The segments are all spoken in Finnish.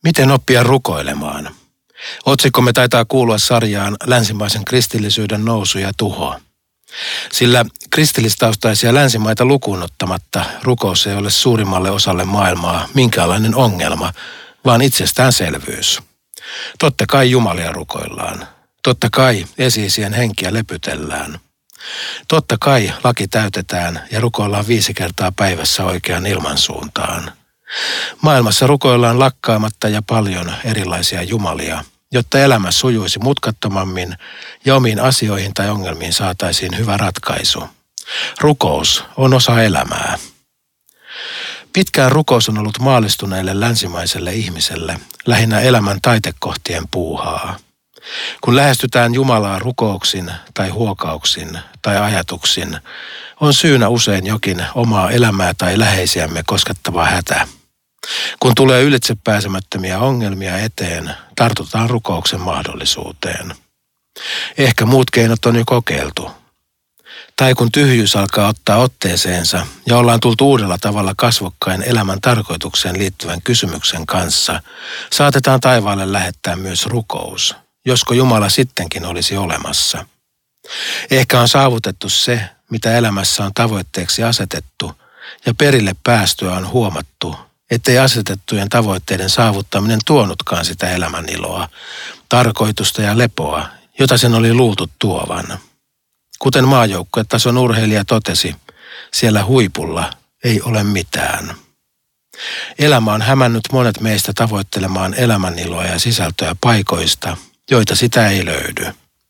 Miten oppia rukoilemaan? Otsikkomme taitaa kuulua sarjaan länsimaisen kristillisyyden nousu ja tuho. Sillä kristillistaustaisia länsimaita lukuun ottamatta rukous ei ole suurimmalle osalle maailmaa minkäänlainen ongelma, vaan itsestäänselvyys. Totta kai Jumalia rukoillaan. Totta kai esi-isien henkiä lepytellään. Totta kai laki täytetään ja rukoillaan 5 kertaa päivässä oikeaan ilmansuuntaan. Maailmassa rukoillaan lakkaamatta ja paljon erilaisia jumalia, jotta elämä sujuisi mutkattomammin ja omiin asioihin tai ongelmiin saataisiin hyvä ratkaisu. Rukous on osa elämää. Pitkään rukous on ollut maallistuneelle länsimaiselle ihmiselle lähinnä elämän taitekohtien puuhaa. Kun lähestytään Jumalaa rukouksin tai huokauksin tai ajatuksin, on syynä usein jokin omaa elämää tai läheisiämme koskettava hätä. Kun tulee ylitsepääsemättömiä ongelmia eteen, tartutaan rukouksen mahdollisuuteen. Ehkä muut keinot on jo kokeiltu. Tai kun tyhjyys alkaa ottaa otteeseensa ja ollaan tultu uudella tavalla kasvokkain elämän tarkoitukseen liittyvän kysymyksen kanssa, saatetaan taivaalle lähettää myös rukous, josko Jumala sittenkin olisi olemassa. Ehkä on saavutettu se, mitä elämässä on tavoitteeksi asetettu, ja perille päästyä on huomattu, ettei asetettujen tavoitteiden saavuttaminen tuonutkaan sitä elämän iloa, tarkoitusta ja lepoa, jota sen oli luultu tuovan. Kuten maajoukkuetason urheilija totesi, siellä huipulla ei ole mitään. Elämä on hämännyt monet meistä tavoittelemaan elämäniloa ja sisältöä paikoista, joita sitä ei löydy.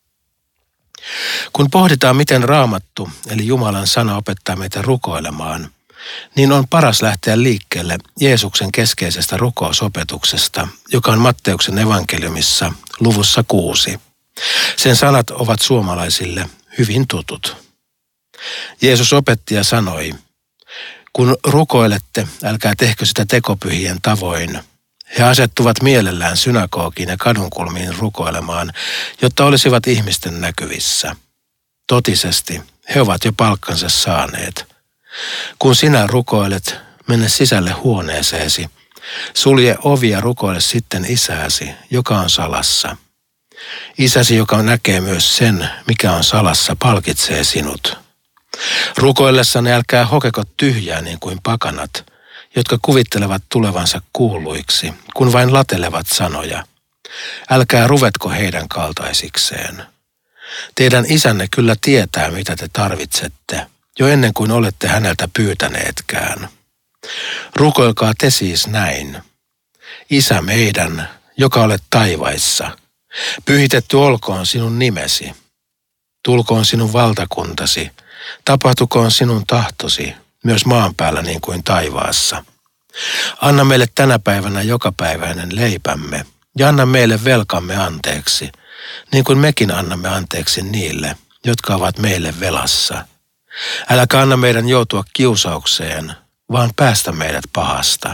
Kun pohditaan, miten Raamattu, eli Jumalan sana opettaa meitä rukoilemaan, niin on paras lähteä liikkeelle Jeesuksen keskeisestä rukousopetuksesta, joka on Matteuksen evankeliumissa luvussa 6. Sen sanat ovat suomalaisille hyvin tutut. Jeesus opetti ja sanoi, kun rukoilette, älkää tehkö sitä tekopyhien tavoin. He asettuvat mielellään synagogiin ja kadunkulmiin rukoilemaan, jotta olisivat ihmisten näkyvissä. Totisesti he ovat jo palkkansa saaneet. Kun sinä rukoilet, mene sisälle huoneeseesi. Sulje ovi ja rukoile sitten isäsi, joka on salassa. Isäsi, joka näkee myös sen, mikä on salassa, palkitsee sinut. Rukoillessanne älkää hokeko tyhjää niin kuin pakanat, jotka kuvittelevat tulevansa kuulluiksi, kun vain latelevat sanoja. Älkää ruvetko heidän kaltaisikseen. Teidän isänne kyllä tietää, mitä te tarvitsette, jo ennen kuin olette häneltä pyytäneetkään. Rukoilkaa te siis näin. Isä meidän, joka olet taivaissa, pyhitetty olkoon sinun nimesi. Tulkoon sinun valtakuntasi, tapahtukoon sinun tahtosi, myös maan päällä niin kuin taivaassa. Anna meille tänä päivänä jokapäiväinen leipämme ja anna meille velkamme anteeksi, niin kuin mekin annamme anteeksi niille, jotka ovat meille velassa. Äläkä anna meidän joutua kiusaukseen, vaan päästä meidät pahasta.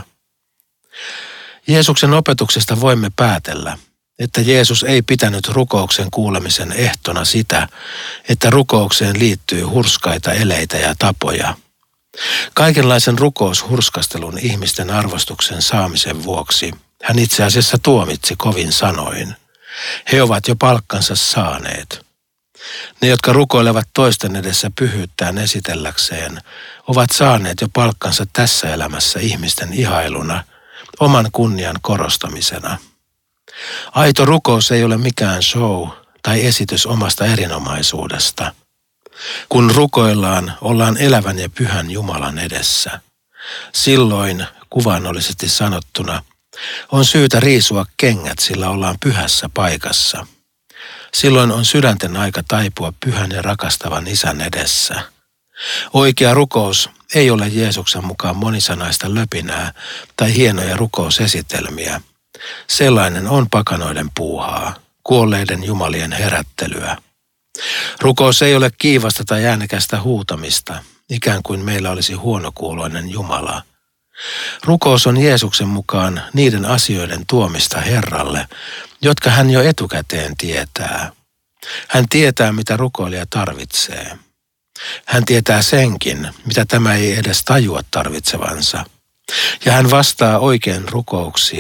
Jeesuksen opetuksesta voimme päätellä, että Jeesus ei pitänyt rukouksen kuulemisen ehtona sitä, että rukoukseen liittyy hurskaita eleitä ja tapoja. Kaikenlaisen rukoushurskastelun ihmisten arvostuksen saamisen vuoksi hän itse asiassa tuomitsi kovin sanoin. He ovat jo palkkansa saaneet. Ne, jotka rukoilevat toisten edessä pyhyyttään esitelläkseen, ovat saaneet jo palkkansa tässä elämässä ihmisten ihailuna, oman kunnian korostamisena. Aito rukous ei ole mikään show tai esitys omasta erinomaisuudesta. Kun rukoillaan, ollaan elävän ja pyhän Jumalan edessä. Silloin, kuvaannollisesti sanottuna, on syytä riisua kengät, sillä ollaan pyhässä paikassa. Silloin on sydänten aika taipua pyhän ja rakastavan Isän edessä. Oikea rukous ei ole Jeesuksen mukaan monisanaista löpinää tai hienoja rukousesitelmiä. Sellainen on pakanoiden puuhaa, kuolleiden jumalien herättelyä. Rukous ei ole kiivasta tai äänekästä huutamista, ikään kuin meillä olisi huonokuuloinen Jumala. Rukous on Jeesuksen mukaan niiden asioiden tuomista Herralle, jotka hän jo etukäteen tietää. Hän tietää, mitä rukoilija tarvitsee. Hän tietää senkin, mitä tämä ei edes tajua tarvitsevansa. Ja hän vastaa oikein rukouksiin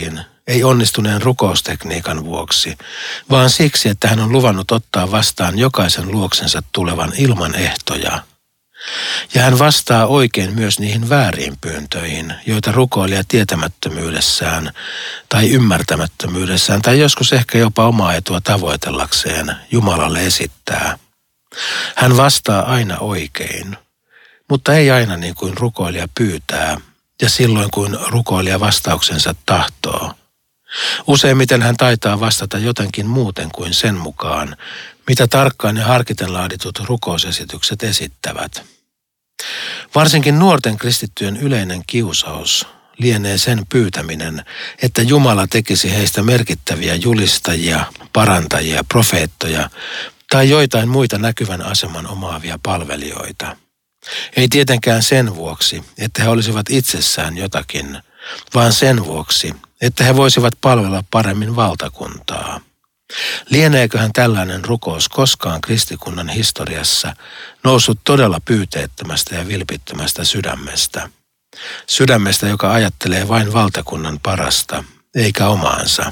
ei onnistuneen rukoustekniikan vuoksi, vaan siksi, että hän on luvannut ottaa vastaan jokaisen luoksensa tulevan ilman ehtoja. Ja hän vastaa oikein myös niihin vääriin pyyntöihin, joita rukoilija tietämättömyydessään tai ymmärtämättömyydessään tai joskus ehkä jopa omaa etua tavoitellakseen Jumalalle esittää. Hän vastaa aina oikein, mutta ei aina niin kuin rukoilija pyytää ja silloin kuin rukoilija vastauksensa tahtoo. Useimmiten hän taitaa vastata jotenkin muuten kuin sen mukaan, mitä tarkkaan ja harkiten laaditut rukousesitykset esittävät. Varsinkin nuorten kristittyjen yleinen kiusaus lienee sen pyytäminen, että Jumala tekisi heistä merkittäviä julistajia, parantajia, profeettoja tai joitain muita näkyvän aseman omaavia palvelijoita. Ei tietenkään sen vuoksi, että he olisivat itsessään jotakin, vaan sen vuoksi, että he voisivat palvella paremmin valtakuntaa. Lieneeköhän tällainen rukous koskaan kristikunnan historiassa noussut todella pyyteettömästä ja vilpittömästä sydämestä? Sydämestä, joka ajattelee vain valtakunnan parasta, eikä omaansa.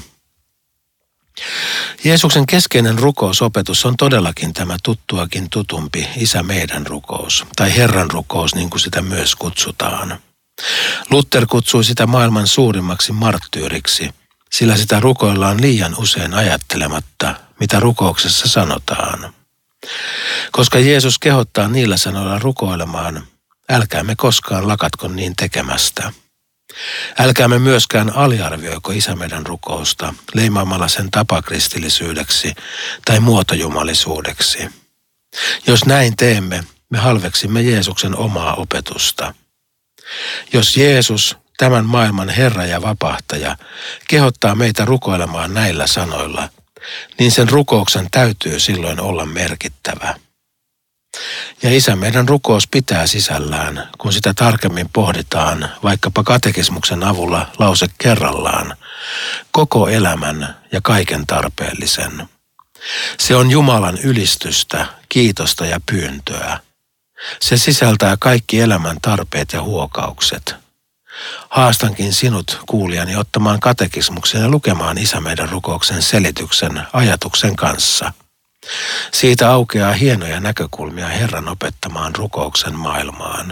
Jeesuksen keskeinen rukousopetus on todellakin tämä tuttuakin tutumpi Isä meidän rukous, tai Herran rukous, niin kuin sitä myös kutsutaan. Luther kutsui sitä maailman suurimmaksi marttyyriksi, sillä sitä rukoillaan liian usein ajattelematta, mitä rukouksessa sanotaan. Koska Jeesus kehottaa niillä sanoilla rukoilemaan, älkäämme koskaan lakatko niin tekemästä. Älkäämme myöskään aliarvioiko Isä meidän rukousta leimaamalla sen tapakristillisyydeksi tai muotojumalisuudeksi. Jos näin teemme, me halveksimme Jeesuksen omaa opetusta. Jos Jeesus, tämän maailman Herra ja Vapahtaja, kehottaa meitä rukoilemaan näillä sanoilla, niin sen rukouksen täytyy silloin olla merkittävä. Ja Isä meidän rukous pitää sisällään, kun sitä tarkemmin pohditaan vaikkapa katekismuksen avulla lause kerrallaan, koko elämän ja kaiken tarpeellisen. Se on Jumalan ylistystä, kiitosta ja pyyntöä. Se sisältää kaikki elämän tarpeet ja huokaukset. Haastankin sinut, kuulijani, ottamaan katekismuksen ja lukemaan Isä meidän rukouksen selityksen ajatuksen kanssa. Siitä aukeaa hienoja näkökulmia Herran opettamaan rukouksen maailmaan.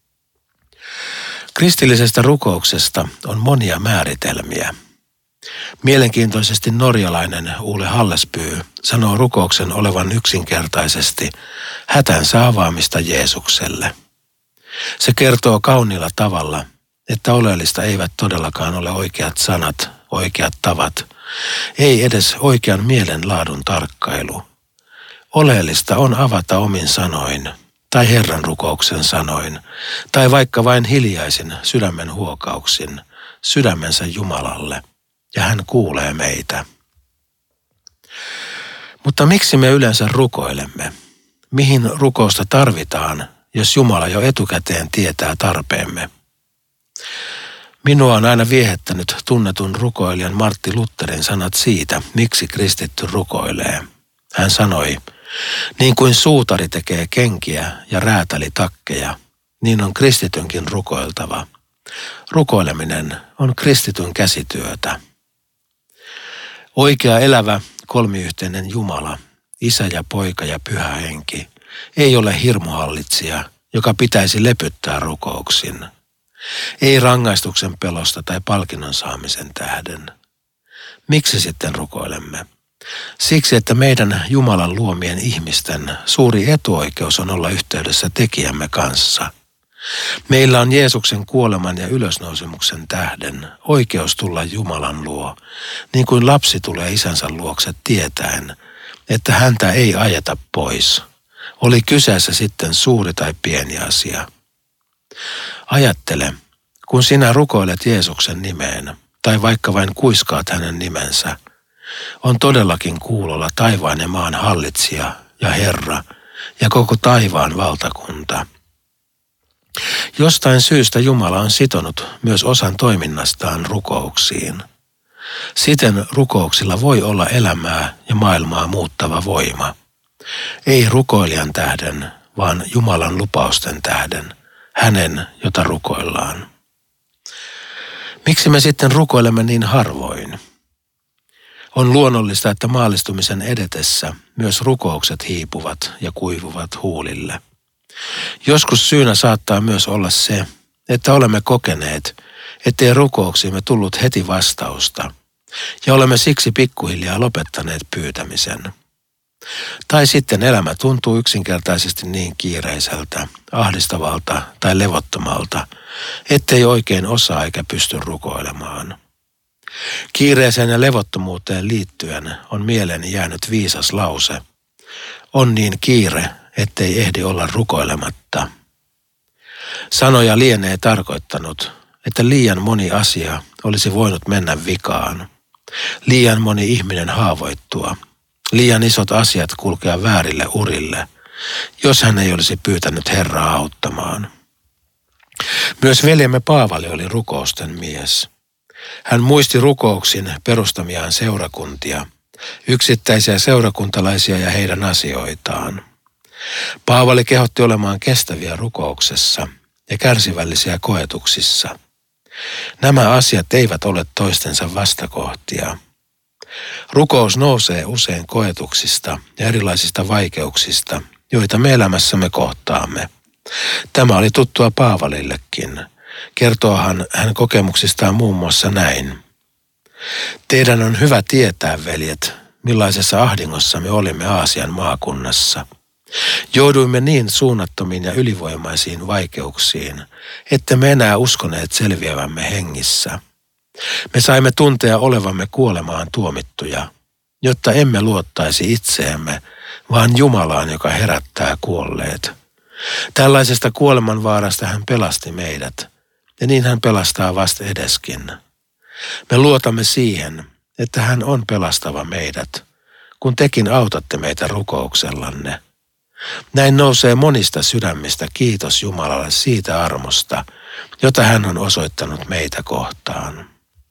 Kristillisestä rukouksesta on monia määritelmiä. Mielenkiintoisesti norjalainen Ole Hallesby sanoo rukouksen olevan yksinkertaisesti hätänsä avaamista Jeesukselle. Se kertoo kauniilla tavalla, että oleellista eivät todellakaan ole oikeat sanat, oikeat tavat, ei edes oikean mielenlaadun tarkkailu. Oleellista on avata omin sanoin, tai Herran rukouksen sanoin, tai vaikka vain hiljaisin sydämen huokauksin, sydämensä Jumalalle, ja hän kuulee meitä. Mutta miksi me yleensä rukoilemme? Mihin rukousta tarvitaan, jos Jumala jo etukäteen tietää tarpeemme? Minua on aina viehättänyt tunnetun rukoilijan Martti Lutherin sanat siitä, miksi kristitty rukoilee. Hän sanoi, niin kuin suutari tekee kenkiä ja räätäli takkeja, niin on kristitynkin rukoiltava. Rukoileminen on kristityn käsityötä. Oikea elävä kolmiyhteinen Jumala, Isä ja Poika ja Pyhä Henki, ei ole hirmuhallitsija, joka pitäisi lepyttää rukouksin. Ei rangaistuksen pelosta tai palkinnon saamisen tähden. Miksi sitten rukoilemme? Siksi, että meidän Jumalan luomien ihmisten suuri etuoikeus on olla yhteydessä tekijämme kanssa. Meillä on Jeesuksen kuoleman ja ylösnousemuksen tähden oikeus tulla Jumalan luo, niin kuin lapsi tulee isänsä luokse tietäen, että häntä ei ajeta pois. Oli kyseessä sitten suuri tai pieni asia. Ajattele, kun sinä rukoilet Jeesuksen nimeen, tai vaikka vain kuiskaat hänen nimensä, on todellakin kuulolla taivaan ja maan hallitsija ja Herra ja koko taivaan valtakunta. Jostain syystä Jumala on sitonut myös osan toiminnastaan rukouksiin. Siten rukouksilla voi olla elämää ja maailmaa muuttava voima. Ei rukoilijan tähden, vaan Jumalan lupausten tähden, hänen, jota rukoillaan. Miksi me sitten rukoilemme niin harvoin? On luonnollista, että maallistumisen edetessä myös rukoukset hiipuvat ja kuivuvat huulille. Joskus syynä saattaa myös olla se, että olemme kokeneet, ettei rukouksiimme tullut heti vastausta, ja olemme siksi pikkuhiljaa lopettaneet pyytämisen. Tai sitten elämä tuntuu yksinkertaisesti niin kiireiseltä, ahdistavalta tai levottomalta, ettei oikein osaa eikä pysty rukoilemaan. Kiireeseen ja levottomuuteen liittyen on mieleeni jäänyt viisas lause. On niin kiire, ettei ehdi olla rukoilematta. Sanoja lienee tarkoittanut, että liian moni asia olisi voinut mennä vikaan. Liian moni ihminen haavoittua. Liian isot asiat kulkea väärille urille, jos hän ei olisi pyytänyt Herraa auttamaan. Myös veljemme Paavali oli rukousten mies. Hän muisti rukouksin perustamiaan seurakuntia, yksittäisiä seurakuntalaisia ja heidän asioitaan. Paavali kehotti olemaan kestäviä rukouksessa ja kärsivällisiä koetuksissa. Nämä asiat eivät ole toistensa vastakohtia. Rukous nousee usein koetuksista ja erilaisista vaikeuksista, joita me elämässämme kohtaamme. Tämä oli tuttua Paavalillekin. Kertoohan hän kokemuksistaan muun muassa näin. Teidän on hyvä tietää, veljet, millaisessa ahdingossa me olimme Aasian maakunnassa. Jouduimme niin suunnattomiin ja ylivoimaisiin vaikeuksiin, että me enää uskoneet selviävämme hengissä. Me saimme tuntea olevamme kuolemaan tuomittuja, jotta emme luottaisi itseemme, vaan Jumalaan, joka herättää kuolleet. Tällaisesta kuolemanvaarasta hän pelasti meidät, ja niin hän pelastaa vasta edeskin. Me luotamme siihen, että hän on pelastava meidät, kun tekin autatte meitä rukouksellanne. Näin nousee monista sydämistä kiitos Jumalalle siitä armosta, jota hän on osoittanut meitä kohtaan.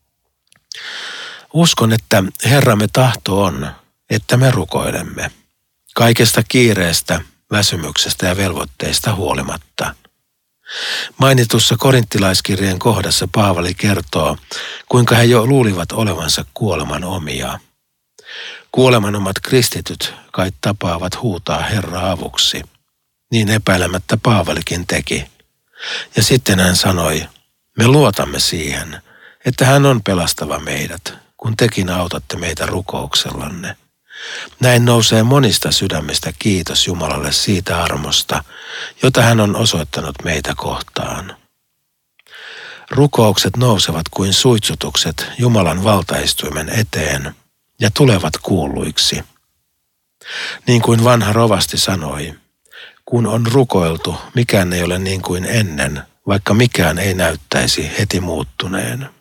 Uskon, että Herramme tahto on, että me rukoilemme, kaikesta kiireestä, väsymyksestä ja velvoitteista huolimatta. Mainitussa korinttilaiskirjeen kohdassa Paavali kertoo, kuinka he jo luulivat olevansa kuoleman omia. Kuolemanomat kristityt kai tapaavat huutaa Herraa avuksi. Niin epäilemättä Paavalikin teki. Ja sitten hän sanoi, me luotamme siihen, että hän on pelastava meidät, kun tekin autatte meitä rukouksellanne. Näin nousee monista sydämistä kiitos Jumalalle siitä armosta, jota hän on osoittanut meitä kohtaan. Rukoukset nousevat kuin suitsutukset Jumalan valtaistuimen eteen ja tulevat kuulluiksi. Niin kuin vanha rovasti sanoi, kun on rukoiltu, mikään ei ole niin kuin ennen, vaikka mikään ei näyttäisi heti muuttuneen.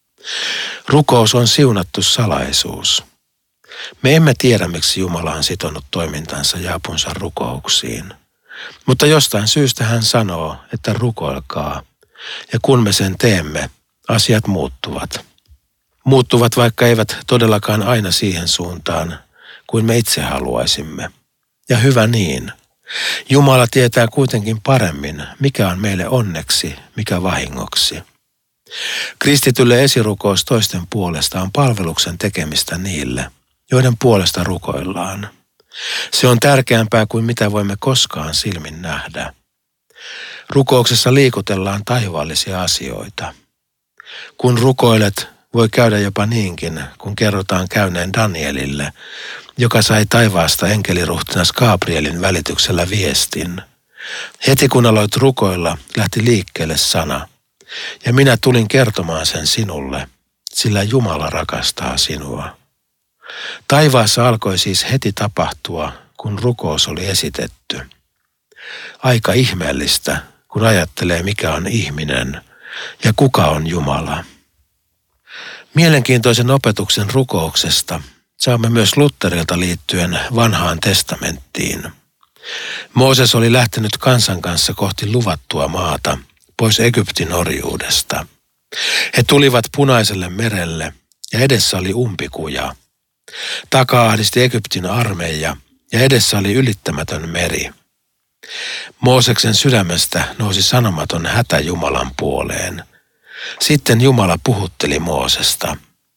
Rukous on siunattu salaisuus. Me emme tiedä, miksi Jumala on sitonut toimintansa ja apunsa rukouksiin. Mutta jostain syystä hän sanoo, että rukoilkaa. Ja kun me sen teemme, asiat muuttuvat. Muuttuvat, vaikka eivät todellakaan aina siihen suuntaan, kuin me itse haluaisimme. Ja hyvä niin. Jumala tietää kuitenkin paremmin, mikä on meille onneksi, mikä vahingoksi. Kristitylle esirukous toisten puolesta on palveluksen tekemistä niille, joiden puolesta rukoillaan. Se on tärkeämpää kuin mitä voimme koskaan silmin nähdä. Rukouksessa liikutellaan taivaallisia asioita. Kun rukoilet, voi käydä jopa niinkin, kun kerrotaan käyneen Danielille, joka sai taivaasta enkeliruhtinas Gabrielin välityksellä viestin. Heti kun aloit rukoilla, lähti liikkeelle sana, ja minä tulin kertomaan sen sinulle, sillä Jumala rakastaa sinua. Taivaassa alkoi siis heti tapahtua, kun rukous oli esitetty. Aika ihmeellistä, kun ajattelee mikä on ihminen ja kuka on Jumala. Mielenkiintoisen opetuksen rukouksesta saamme myös Lutherilta liittyen vanhaan testamenttiin. Mooses oli lähtenyt kansan kanssa kohti luvattua maata pois Egyptin orjuudesta. He tulivat Punaiselle merelle ja edessä oli umpikuja. Takaa ahdisti Egyptin armeija ja edessä oli ylittämätön meri. Mooseksen sydämestä nousi sanomaton hätä Jumalan puoleen. Sitten Jumala puhutteli Moosesta.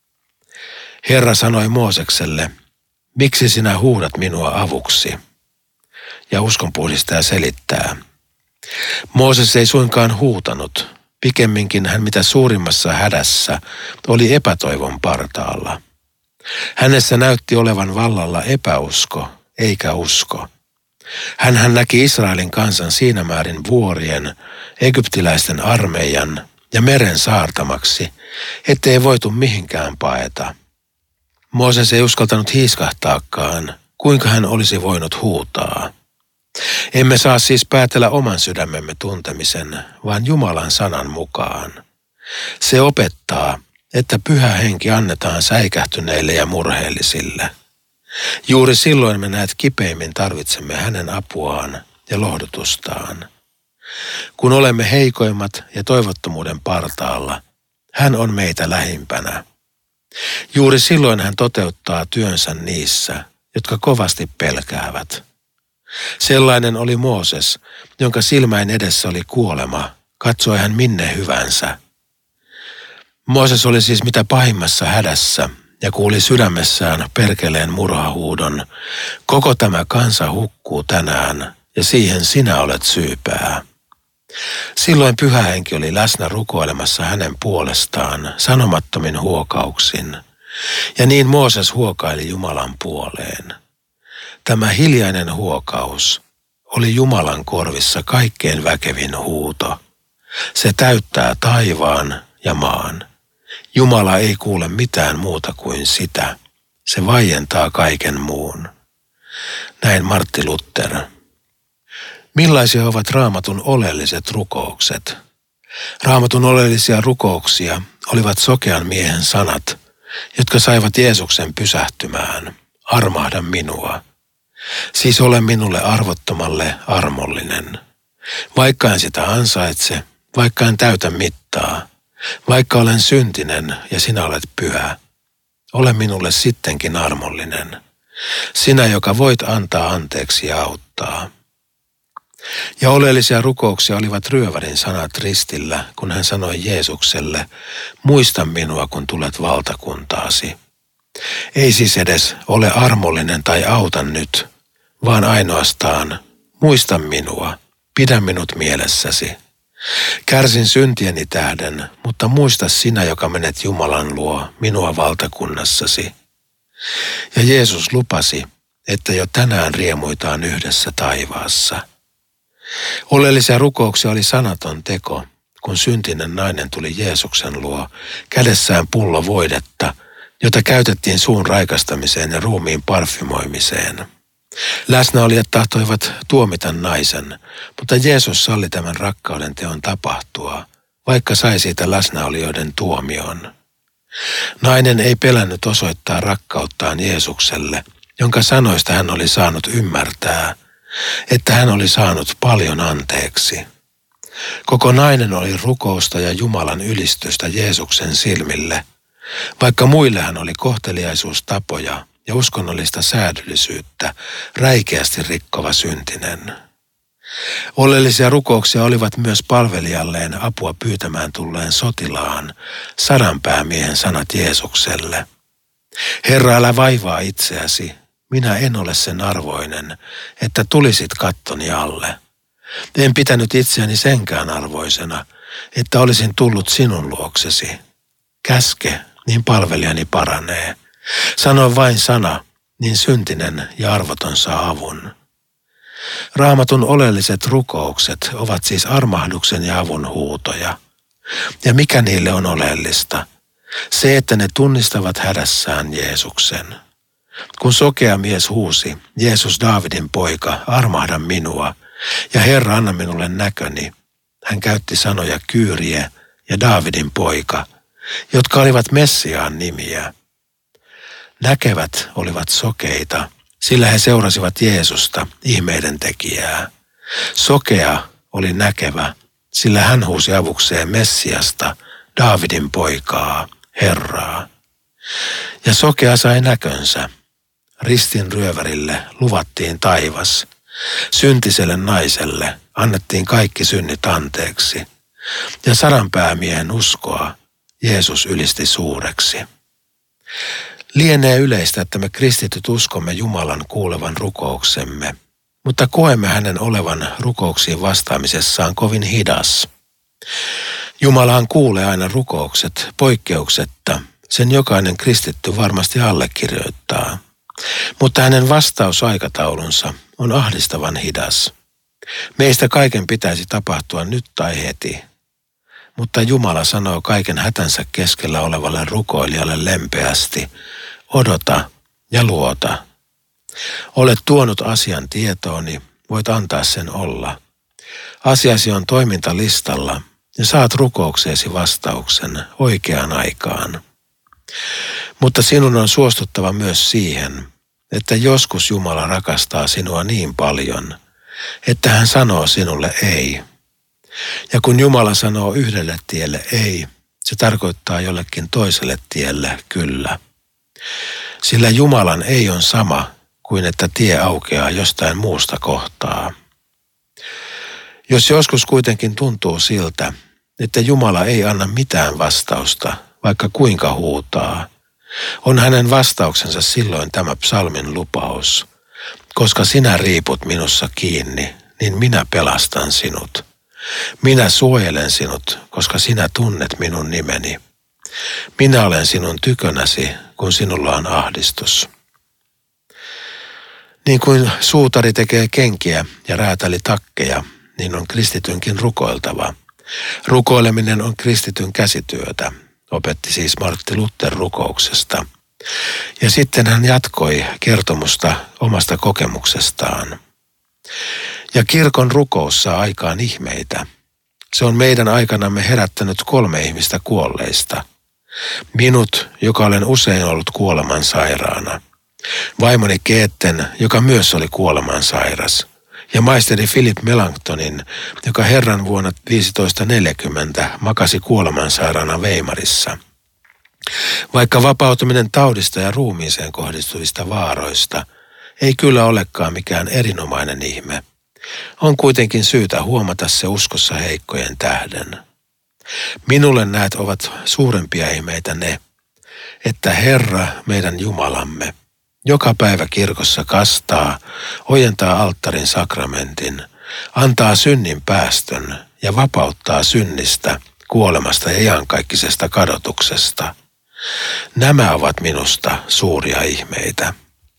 Herra sanoi Moosekselle, miksi sinä huudat minua avuksi? Ja uskonpuhdistaja selittää. Mooses ei suinkaan huutanut, pikemminkin hän mitä suurimmassa hädässä oli epätoivon partaalla. Hänessä näytti olevan vallalla epäusko, eikä usko. Hänhän näki Israelin kansan siinä määrin vuorien, egyptiläisten armeijan ja meren saartamaksi, ettei voitu mihinkään paeta. Mooses ei uskaltanut hiiskahtaakaan, kuinka hän olisi voinut huutaa. Emme saa siis päätellä oman sydämemme tuntemisen, vaan Jumalan sanan mukaan. Se opettaa, että Pyhä Henki annetaan säikähtyneille ja murheellisille. Juuri silloin me näet kipeimmin tarvitsemme hänen apuaan ja lohdutustaan. Kun olemme heikoimmat ja toivottomuuden partaalla, hän on meitä lähimpänä. Juuri silloin hän toteuttaa työnsä niissä, jotka kovasti pelkäävät. Sellainen oli Mooses, jonka silmäin edessä oli kuolema, katsoi hän minne hyvänsä. Mooses oli siis mitä pahimmassa hädässä ja kuuli sydämessään perkeleen murhahuudon. Koko tämä kansa hukkuu tänään ja siihen sinä olet syypää. Silloin Pyhä Henki oli läsnä rukoilemassa hänen puolestaan sanomattomin huokauksin. Ja niin Mooses huokaili Jumalan puoleen. Tämä hiljainen huokaus oli Jumalan korvissa kaikkein väkevin huuto. Se täyttää taivaan ja maan. Jumala ei kuule mitään muuta kuin sitä. Se vaientaa kaiken muun. Näin Martti Luther. Millaisia ovat Raamatun oleelliset rukoukset? Raamatun oleellisia rukouksia olivat sokean miehen sanat, jotka saivat Jeesuksen pysähtymään. Armahda minua. Siis ole minulle arvottomalle armollinen. Vaikka en sitä ansaitse, vaikka en täytä mittaa, vaikka olen syntinen ja sinä olet pyhä, ole minulle sittenkin armollinen. Sinä, joka voit antaa anteeksi ja auttaa. Ja oleellisia rukouksia olivat ryövärin sanat ristillä, kun hän sanoi Jeesukselle, muista minua, kun tulet valtakuntaasi. Ei siis edes ole armollinen tai auta nyt, vaan ainoastaan muista minua, pidä minut mielessäsi. Kärsin syntieni tähden, mutta muista sinä, joka menet Jumalan luo, minua valtakunnassasi. Ja Jeesus lupasi, että jo tänään riemuitaan yhdessä taivaassa. Oleellisia rukouksia oli sanaton teko, kun syntinen nainen tuli Jeesuksen luo, kädessään pullo voidetta, jota käytettiin suun raikastamiseen ja ruumiin parfymoimiseen. Läsnäolijat tahtoivat tuomita naisen, mutta Jeesus salli tämän rakkauden teon tapahtua, vaikka sai siitä läsnäolijoiden tuomion. Nainen ei pelännyt osoittaa rakkauttaan Jeesukselle, jonka sanoista hän oli saanut ymmärtää, että hän oli saanut paljon anteeksi. Koko nainen oli rukousta ja Jumalan ylistystä Jeesuksen silmille, vaikka muille hän oli kohteliaisuustapoja ja uskonnollista säädöllisyyttä räikeästi rikkova syntinen. Oleellisia rukouksia olivat myös palvelijalleen apua pyytämään tulleen sotilaan, 100 päämiehen sanat Jeesukselle. Herra, älä vaivaa itseäsi, minä en ole sen arvoinen, että tulisit kattoni alle. En pitänyt itseäni senkään arvoisena, että olisin tullut sinun luoksesi. Käske, niin palvelijani paranee. Sano vain sana, niin syntinen ja arvoton saa avun. Raamatun oleelliset rukoukset ovat siis armahduksen ja avun huutoja. Ja mikä niille on oleellista? Se, että ne tunnistavat hädässään Jeesuksen. Kun sokea mies huusi, Jeesus Daavidin poika, armahda minua, ja Herra anna minulle näköni, hän käytti sanoja Kyyrie ja Daavidin poika, jotka olivat Messiaan nimiä. Näkevät olivat sokeita, sillä he seurasivat Jeesusta, ihmeiden tekijää. Sokea oli näkevä, sillä hän huusi avukseen Messiasta, Daavidin poikaa, Herraa. Ja sokea sai näkönsä. Ristin ryövärille luvattiin taivas. Syntiselle naiselle annettiin kaikki synnit anteeksi. ja 100 päämiehen uskoa Jeesus ylisti suureksi. Lienee yleistä, että me kristityt uskomme Jumalan kuulevan rukouksemme, mutta koemme hänen olevan rukouksiin vastaamisessaan kovin hidas. Jumalahan kuulee aina rukoukset poikkeuksetta, sen jokainen kristitty varmasti allekirjoittaa, mutta hänen vastausaikataulunsa on ahdistavan hidas. Meistä kaiken pitäisi tapahtua nyt tai heti, mutta Jumala sanoo kaiken hätänsä keskellä olevalle rukoilijalle lempeästi, odota ja luota. Olet tuonut asian tietooni, voit antaa sen olla. Asiasi on toimintalistalla ja saat rukoukseesi vastauksen oikeaan aikaan. Mutta sinun on suostuttava myös siihen, että joskus Jumala rakastaa sinua niin paljon, että hän sanoo sinulle ei. Ja kun Jumala sanoo yhdelle tielle ei, se tarkoittaa jollekin toiselle tielle kyllä. Sillä Jumalan ei on sama kuin että tie aukeaa jostain muusta kohtaa. Jos joskus kuitenkin tuntuu siltä, että Jumala ei anna mitään vastausta, vaikka kuinka huutaa, on hänen vastauksensa silloin tämä psalmin lupaus. Koska sinä riiput minussa kiinni, niin minä pelastan sinut. Minä suojelen sinut, koska sinä tunnet minun nimeni. Minä olen sinun tykönäsi, kun sinulla on ahdistus. Niin kuin suutari tekee kenkiä ja räätäli takkeja, niin on kristitynkin rukoiltava. Rukoileminen on kristityn käsityötä, opetti siis Martti Luther rukouksesta. Ja sitten hän jatkoi kertomusta omasta kokemuksestaan. Ja kirkon rukous saa aikaan ihmeitä. Se on meidän aikanamme herättänyt 3 ihmistä kuolleista. Minut, joka olen usein ollut kuolemansairaana. Vaimoni Keetten, joka myös oli kuolemansairas. Ja maisteri Philip Melanchtonin, joka Herran vuonna 1540 makasi kuolemansairaana Weimarissa. Vaikka vapautuminen taudista ja ruumiiseen kohdistuvista vaaroista ei kyllä olekaan mikään erinomainen ihme, on kuitenkin syytä huomata se uskossa heikkojen tähden. Minulle näet ovat suurempia ihmeitä ne, että Herra meidän Jumalamme joka päivä kirkossa kastaa, ojentaa alttarin sakramentin, antaa synnin päästön ja vapauttaa synnistä, kuolemasta ja iankaikkisesta kadotuksesta. Nämä ovat minusta suuria ihmeitä.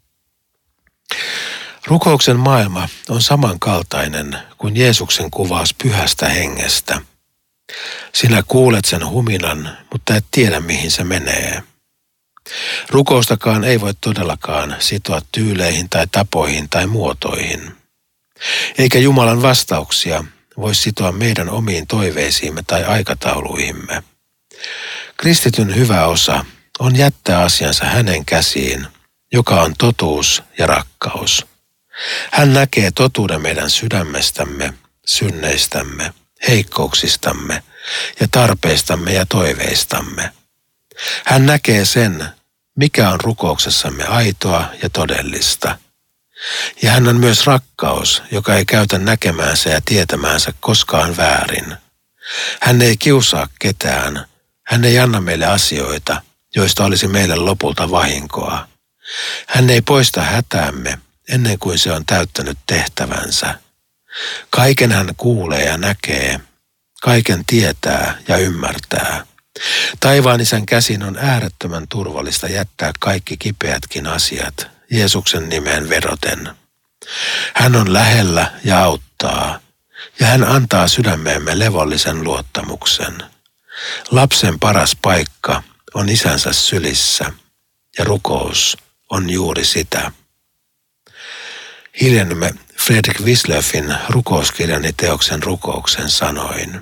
Rukouksen maailma on samankaltainen kuin Jeesuksen kuvaus pyhästä hengestä. Sinä kuulet sen huminan, mutta et tiedä mihin se menee. Rukoustakaan ei voi todellakaan sitoa tyyleihin tai tapoihin tai muotoihin. Eikä Jumalan vastauksia voi sitoa meidän omiin toiveisiimme tai aikatauluihimme. Kristityn hyvä osa on jättää asiansa hänen käsiin, joka on totuus ja rakkaus. Hän näkee totuuden meidän sydämestämme, synneistämme, heikkouksistamme ja tarpeistamme ja toiveistamme. Hän näkee sen, mikä on rukouksessamme aitoa ja todellista. Ja hän on myös rakkaus, joka ei käytä näkemäänsä ja tietämäänsä koskaan väärin. Hän ei kiusaa ketään. Hän ei anna meille asioita, joista olisi meille lopulta vahinkoa. Hän ei poista hätäämme ennen kuin se on täyttänyt tehtävänsä. Kaiken hän kuulee ja näkee. Kaiken tietää ja ymmärtää. Taivaan Isän käsin on äärettömän turvallista jättää kaikki kipeätkin asiat Jeesuksen nimeen vedoten. Hän on lähellä ja auttaa, ja hän antaa sydämeemme levollisen luottamuksen. Lapsen paras paikka on isänsä sylissä, ja rukous on juuri sitä. Hiljennymme Fredrik Wislöfin rukouskirjani teoksen rukouksen sanoin.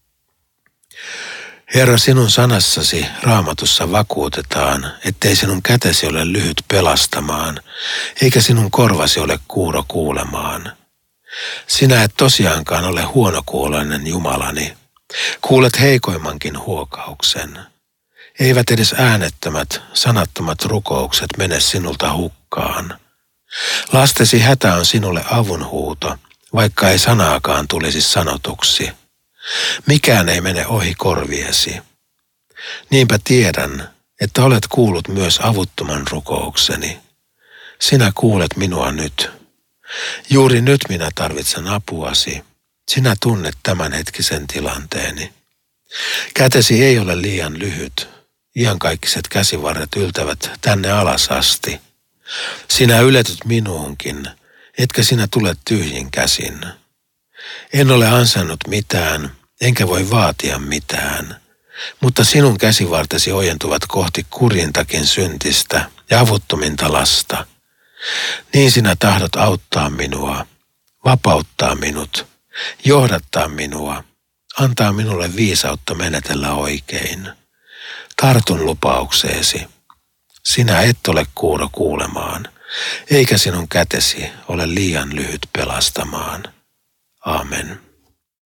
Herra, sinun sanassasi Raamatussa vakuutetaan, ettei sinun kätesi ole lyhyt pelastamaan, eikä sinun korvasi ole kuuro kuulemaan. Sinä et tosiaankaan ole huonokuuloinen Jumalani. Kuulet heikoimmankin huokauksen. Eivät edes äänettömät, sanattomat rukoukset mene sinulta hukkaan. Lastesi hätä on sinulle avunhuuto, vaikka ei sanaakaan tulisi sanotuksi. Mikään ei mene ohi korviesi. Niinpä tiedän, että olet kuullut myös avuttoman rukoukseni. Sinä kuulet minua nyt. Juuri nyt minä tarvitsen apuasi. Sinä tunnet tämänhetkisen tilanteeni. Kätesi ei ole liian lyhyt. Iankaikkiset käsivarret yltävät tänne alas asti. Sinä yletyt minuunkin, etkä sinä tule tyhjin käsin. En ole ansainnut mitään, enkä voi vaatia mitään, mutta sinun käsivartesi ojentuvat kohti kurjintakin syntistä ja avuttominta lasta. Niin sinä tahdot auttaa minua, vapauttaa minut, johdattaa minua, antaa minulle viisautta menetellä oikein. Tartun lupaukseesi. Sinä et ole kuuro kuulemaan, eikä sinun kätesi ole liian lyhyt pelastamaan. Amen.